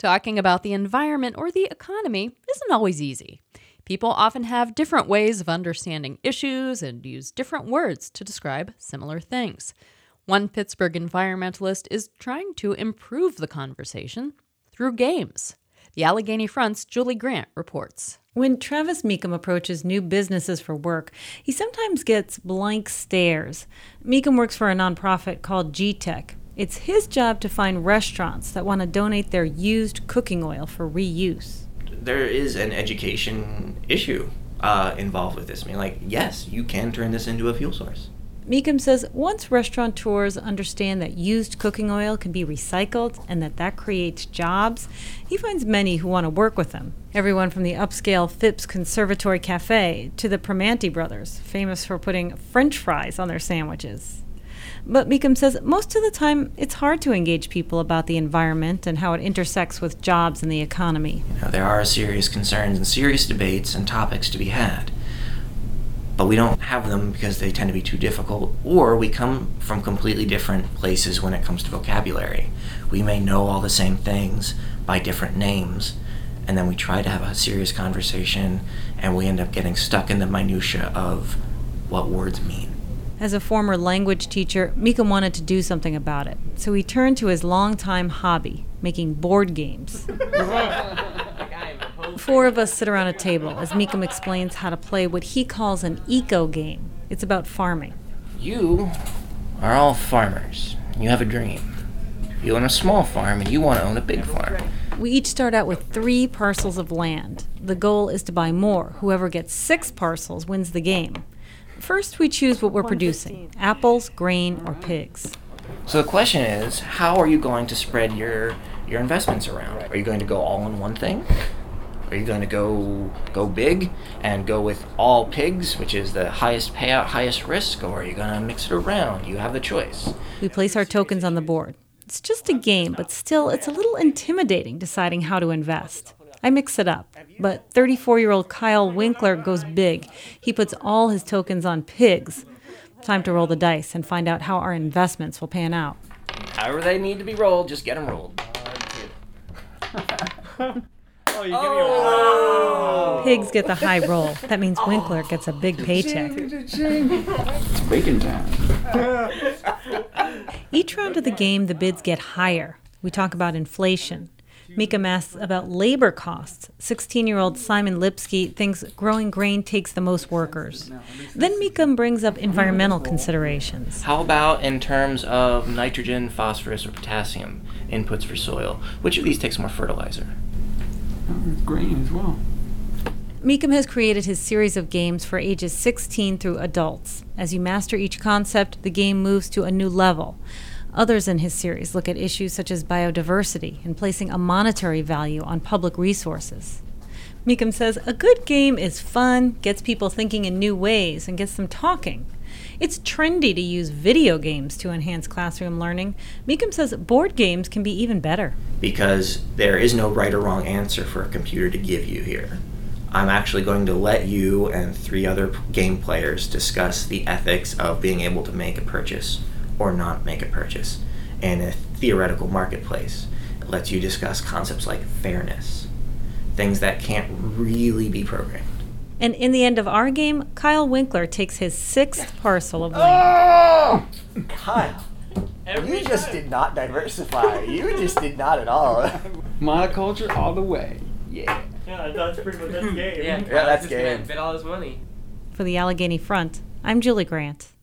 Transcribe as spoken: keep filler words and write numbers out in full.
Talking about the environment or the economy isn't always easy. People often have different ways of understanding issues and use different words to describe similar things. One Pittsburgh environmentalist is trying to improve the conversation through games. The Allegheny Front's Julie Grant reports. When Travis Meekum approaches new businesses for work, he sometimes gets blank stares. Meekum works for a nonprofit called G-Tech. It's his job to find restaurants that want to donate their used cooking oil for reuse. There is an education issue uh, involved with this. I mean, like, yes, you can turn this into a fuel source. Meekum says once restaurateurs understand that used cooking oil can be recycled and that that creates jobs, he finds many who want to work with him. Everyone from the upscale Phipps Conservatory Cafe to the Primanti brothers, famous for putting French fries on their sandwiches. But Meekum says most of the time it's hard to engage people about the environment and how it intersects with jobs and the economy. You know, there are serious concerns and serious debates and topics to be had. But we don't have them because they tend to be too difficult, or we come from completely different places when it comes to vocabulary. We may know all the same things by different names, and then we try to have a serious conversation, and we end up getting stuck in the minutia of what words mean. As a former language teacher, Meekum wanted to do something about it, so he turned to his longtime hobby, making board games. Four of us sit around a table as Meekum explains how to play what he calls an eco game. It's about farming. You are all farmers. You have a dream. You own a small farm and you want to own a big farm. We each start out with three parcels of land. The goal is to buy more. Whoever gets six parcels wins the game. First, we choose what we're producing: apples, grain, or pigs. So the question is, how are you going to spread your, your investments around? Are you going to go all in one thing? Are you going to go go big and go with all pigs, which is the highest payout, highest risk, or are you going to mix it around? You have the choice. We place our tokens on the board. It's just a game, but still, it's a little intimidating deciding how to invest. I mix it up, but thirty-four-year-old Kyle Winkler goes big. He puts all his tokens on pigs. Time to roll the dice and find out how our investments will pan out. However they need to be rolled, just get them rolled. Oh, you give me a wow. Pigs get the high roll. That means Winkler gets a big paycheck. It's bacon time. Each round of the game, the bids get higher. We talk about inflation. Meekum asks about labor costs. sixteen-year-old Simon Lipsky thinks growing grain takes the most workers. Then Meekum brings up environmental considerations. How about in terms of nitrogen, phosphorus, or potassium inputs for soil? Which of these takes more fertilizer? Grain as well. Meekum has created his series of games for ages sixteen through adults. As you master each concept, the game moves to a new level. Others in his series look at issues such as biodiversity and placing a monetary value on public resources. Meekum says a good game is fun, gets people thinking in new ways, and gets them talking. It's trendy to use video games to enhance classroom learning. Meekum says board games can be even better. Because there is no right or wrong answer for a computer to give you here. I'm actually going to let you and three other game players discuss the ethics of being able to make a purchase or not make a purchase in a theoretical marketplace. It lets you discuss concepts like fairness, things that can't really be programmed. And in the end of our game, Kyle Winkler takes his sixth parcel of land. Oh! Kyle, you just did not diversify. You just did not at all. Monoculture all the way. Yeah. Yeah, that's pretty much that's game. Yeah, that's game. Bid all his money. For the Allegheny Front, I'm Julie Grant.